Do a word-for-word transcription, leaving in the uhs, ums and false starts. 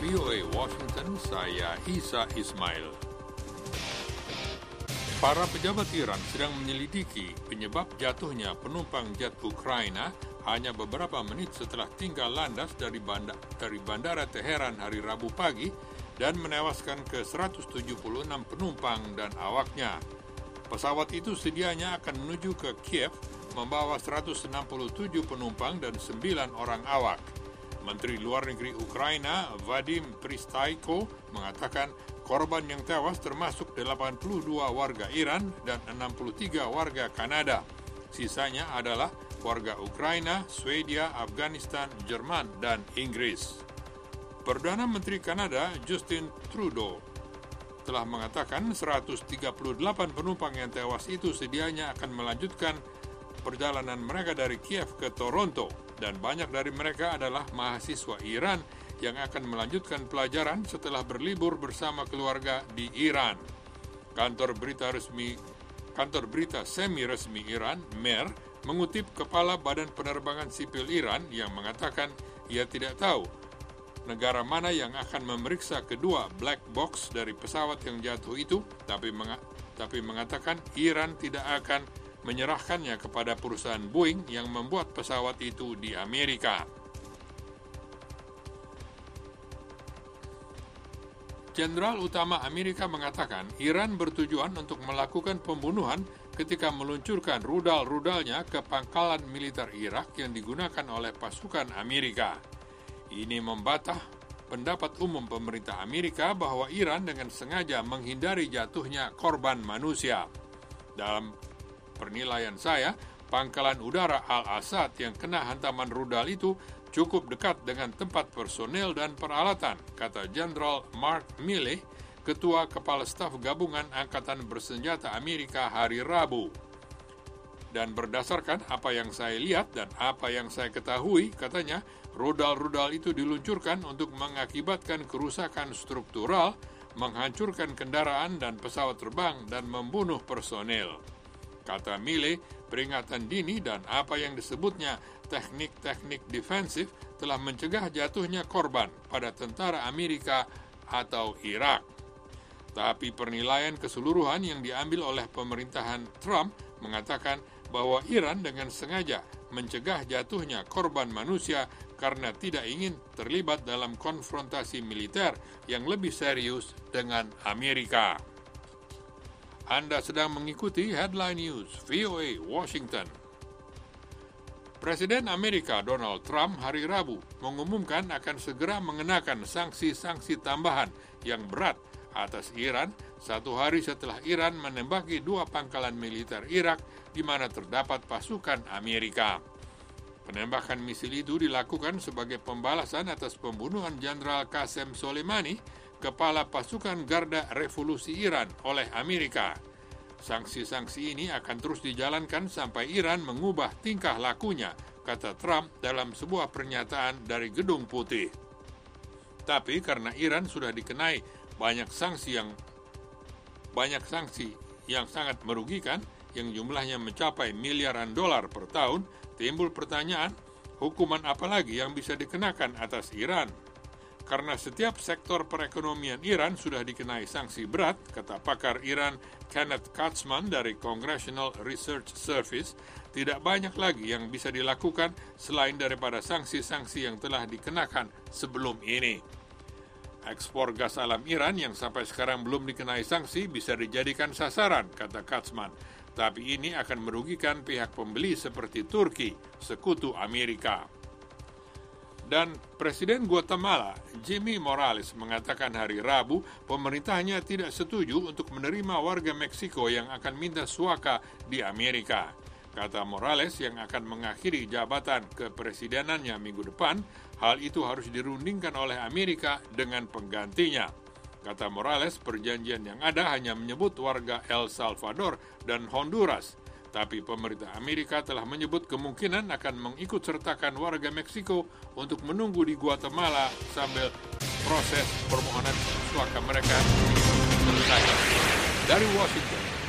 V O A Washington, saya Isa Ismail. Para pejabat Iran sedang menyelidiki penyebab jatuhnya penumpang jet Ukraina hanya beberapa menit setelah tinggal landas dari, bandar, dari Bandara Teheran hari Rabu pagi dan menewaskan ke seratus tujuh puluh enam penumpang dan awaknya. Pesawat itu sedianya akan menuju ke Kiev membawa seratus enam puluh tujuh penumpang dan sembilan orang awak. Menteri Luar Negeri Ukraina, Vadim Pristaiko, mengatakan korban yang tewas termasuk delapan puluh dua warga Iran dan enam puluh tiga warga Kanada. Sisanya adalah warga Ukraina, Swedia, Afghanistan, Jerman, dan Inggris. Perdana Menteri Kanada, Justin Trudeau, telah mengatakan seratus tiga puluh delapan penumpang yang tewas itu sedianya akan melanjutkan perjalanan mereka dari Kiev ke Toronto, dan banyak dari mereka adalah mahasiswa Iran yang akan melanjutkan pelajaran setelah berlibur bersama keluarga di Iran. Kantor berita resmi, kantor berita semi-resmi Iran, Mer, mengutip Kepala Badan Penerbangan Sipil Iran yang mengatakan ia tidak tahu negara mana yang akan memeriksa kedua black box dari pesawat yang jatuh itu, tapi, menga- tapi mengatakan Iran tidak akan menyerahkannya kepada perusahaan Boeing yang membuat pesawat itu di Amerika. Jenderal Utama Amerika mengatakan Iran bertujuan untuk melakukan pembunuhan ketika meluncurkan rudal-rudalnya ke pangkalan militer Irak yang digunakan oleh pasukan Amerika. Ini membantah pendapat umum pemerintah Amerika bahwa Iran dengan sengaja menghindari jatuhnya korban manusia. Dalam penilaian saya, pangkalan udara Al-Assad yang kena hantaman rudal itu cukup dekat dengan tempat personel dan peralatan, kata Jenderal Mark Milley, Ketua Kepala Staf Gabungan Angkatan Bersenjata Amerika hari Rabu. Dan berdasarkan apa yang saya lihat dan apa yang saya ketahui, katanya, rudal-rudal itu diluncurkan untuk mengakibatkan kerusakan struktural, menghancurkan kendaraan dan pesawat terbang, dan membunuh personel. Kata Milley, peringatan dini dan apa yang disebutnya teknik-teknik defensif telah mencegah jatuhnya korban pada tentara Amerika atau Irak. Tapi penilaian keseluruhan yang diambil oleh pemerintahan Trump mengatakan bahwa Iran dengan sengaja mencegah jatuhnya korban manusia karena tidak ingin terlibat dalam konfrontasi militer yang lebih serius dengan Amerika. Anda sedang mengikuti Headline News V O A Washington. Presiden Amerika Donald Trump hari Rabu mengumumkan akan segera mengenakan sanksi-sanksi tambahan yang berat atas Iran satu hari setelah Iran menembaki dua pangkalan militer Irak di mana terdapat pasukan Amerika. Penembakan misil itu dilakukan sebagai pembalasan atas pembunuhan Jenderal Qasem Soleimani, Kepala Pasukan Garda Revolusi Iran, oleh Amerika. Sanksi-sanksi ini akan terus dijalankan sampai Iran mengubah tingkah lakunya, kata Trump dalam sebuah pernyataan dari Gedung Putih. Tapi karena Iran sudah dikenai banyak sanksi yang banyak sanksi yang sangat merugikan, yang jumlahnya mencapai miliaran dolar per tahun, timbul pertanyaan, hukuman apa lagi yang bisa dikenakan atas Iran? Karena setiap sektor perekonomian Iran sudah dikenai sanksi berat, kata pakar Iran Kenneth Katzman dari Congressional Research Service, tidak banyak lagi yang bisa dilakukan selain daripada sanksi-sanksi yang telah dikenakan sebelum ini. Ekspor gas alam Iran yang sampai sekarang belum dikenai sanksi bisa dijadikan sasaran, kata Katzman. Tapi ini akan merugikan pihak pembeli seperti Turki, sekutu Amerika. Dan Presiden Guatemala, Jimmy Morales, mengatakan hari Rabu pemerintahnya tidak setuju untuk menerima warga Meksiko yang akan minta suaka di Amerika. Kata Morales yang akan mengakhiri jabatan kepresidenannya minggu depan, hal itu harus dirundingkan oleh Amerika dengan penggantinya. Kata Morales, perjanjian yang ada hanya menyebut warga El Salvador dan Honduras. Tapi pemerintah Amerika telah menyebut kemungkinan akan mengikutsertakan warga Meksiko untuk menunggu di Guatemala sambil proses permohonan suaka mereka selesai. Dari Washington,